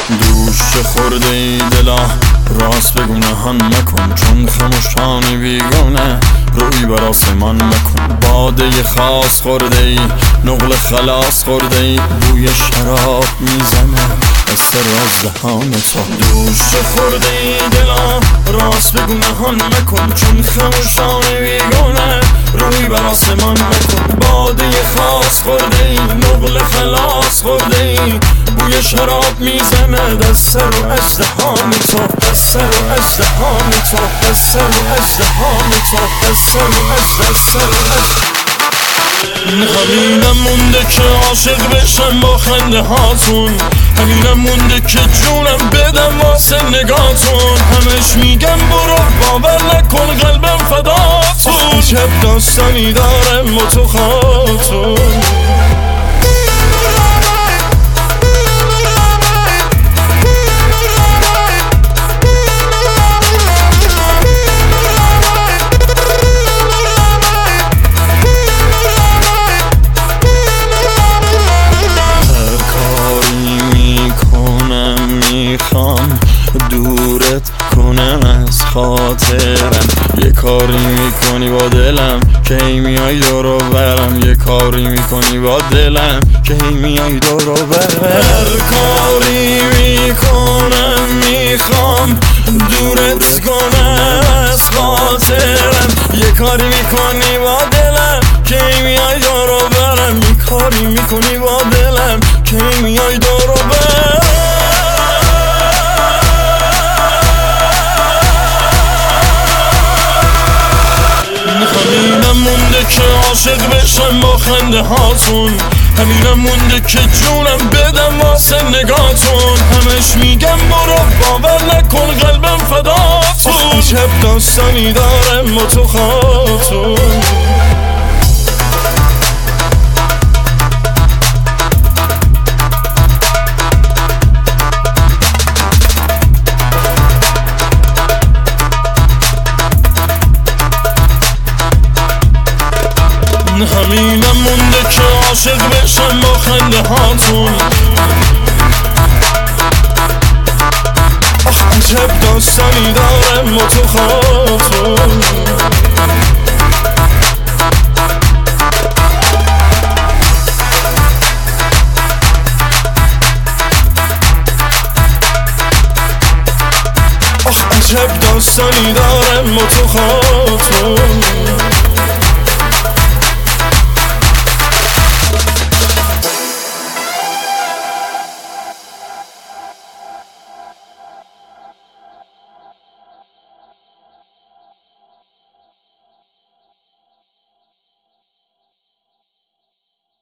دوش خورده ای دلا راست بگو نهان مکن، چون خموشانی بیگانه روی بر آسمان مکن. باده خاص خورده ای نقل خلاص خورده ای، بوی شراب میزنه از راز دهان تو. دوش خورده ای دلا راست بگو نهان مکن، چون خموشانی بیگانه روی بر آسمان مکن. باده خاص خورده ای نقل خلاص خورده ای، بوی شراب میزنه دست رو ازدهان تو، دست رو ازدهان تو، دست رو ازدهان تو، دست رو همینم مونده که عاشق بشم با خنده هاتون، همینم مونده که جونم بدم واسه نگاتون. همش میگم برو باور نکن قلبم فداتون، عجب داستانی دارم با تو خاتون. میخوام دورت کنم از خاطرم، یه کاری میکنی با دلم که هی میای دورو برم، یه کاری میکنی با دلم که هی میای دورو برم. هر کاری میکنم میخوام دورت کنم از خاطرم، یه کاری میکنی با دلم که هی میای دورو برم، یه کاری میکنی با دلم که هی میای دورو برم. همینم مونده که عاشق بشم با خنده هاتون، همینم مونده که جونم بدم واسه نگاتون. همش میگم برو باور نکن قلبم فداتون، عجب داستانی دارم با تو خاتون. همینم مونده که عاشق بشم با خنده هاتون، آخ عجب داستانی دارم با تو خاتون. آخ عجب داستانی دارم با تو خاتون.